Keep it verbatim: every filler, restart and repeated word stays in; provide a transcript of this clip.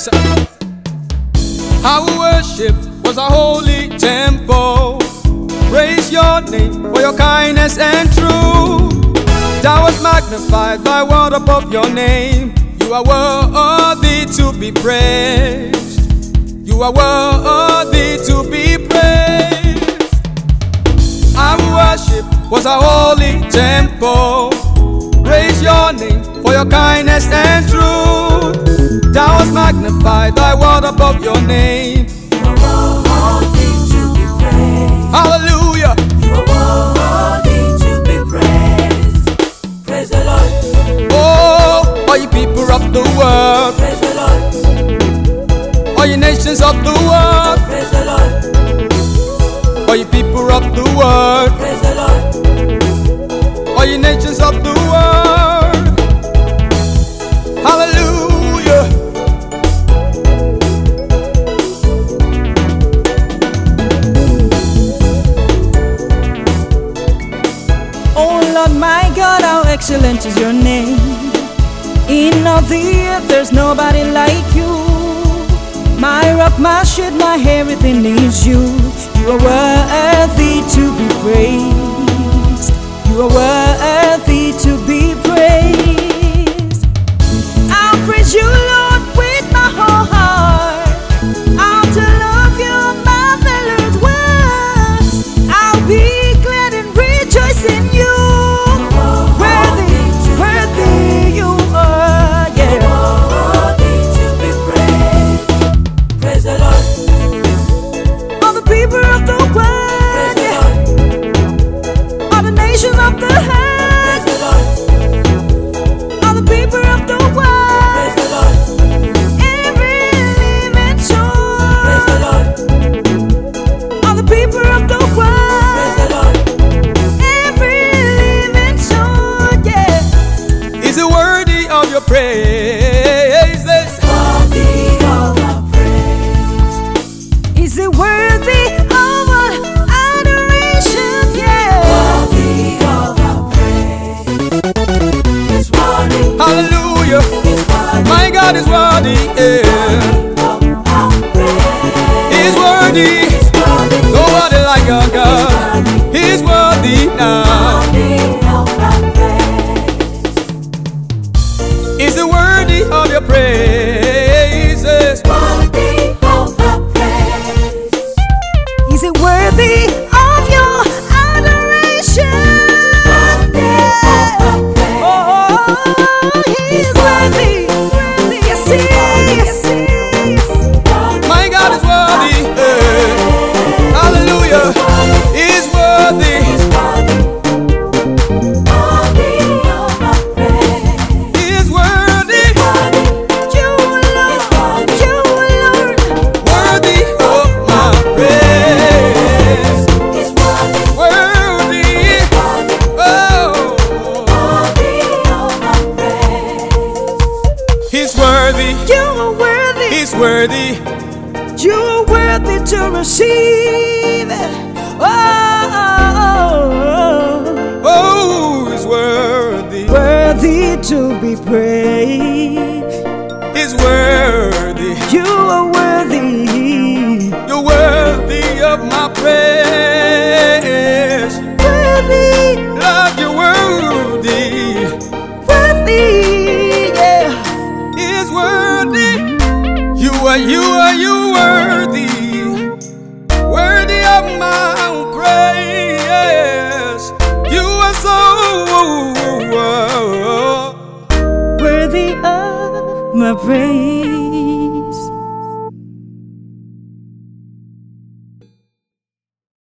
praise. Our worship was a holy temple. Praise your name for your kindness and truth. Thou was magnified by word above your name. You are worthy to be praised. You are worthy to be praised. Our worship was a holy temple. Praise your name for your kindness and truth. Thou was magnified by word above your name. You are worthy to be praised. Hallelujah. You are worthy to be praised. Praise the Lord. Oh, all you people of the world. Praise the Lord. All you nations of the world. Praise the Lord. All you people of the world. Praise the Lord. All you nations of the world. Hallelujah. Oh Lord my God, how excellent is your name. In all the earth there's nobody like you. My rock, my shield, my everything is you. You are worthy to be praised. You are worthy to be praised. I'll praise you, Lord, with my whole heart. I'll to love you, my fellow's words. I'll be glad and rejoice in you. Worthy, worthy you are, yeah. Worthy to be praised. Praise the Lord. All the people of the Praise world, the yeah. Lord. All the nations of the earth. Praise the Lord. All the people of the Praise world, the Lord. every living soul. Praise the Lord. All the people of the Praise world, the Lord. every living soul, yeah. Is it worthy of your praises? Worthy of our praise. Is it worthy of our adoration, yeah? Worthy of our praise. It's worthy. Hallelujah. It's worthy. My God is worthy. Yeah. Of our praise. He's worthy. It's worthy. Nobody like our God. He's worthy now. Worthy of our praise. Is it worthy of your praises? Worthy of our praise. Is it worthy of your adoration? Oh, he's worthy. Yes, he is. My God is worthy. Yeah. Hallelujah. He's worthy. He's worthy. You alone, you alone. Worthy of my praise. Worthy. Oh. He's worthy. You are worthy. He's worthy. You are worthy to receive it. Oh, Oh, he's worthy. worthy to be praised. He's worthy. You are worthy. You're worthy of my praise. Worthy, Lord, you're worthy. worthy, yeah. He's worthy. You are, you are, you worthy. Worthy of my praise. You are so Worthy of my praise.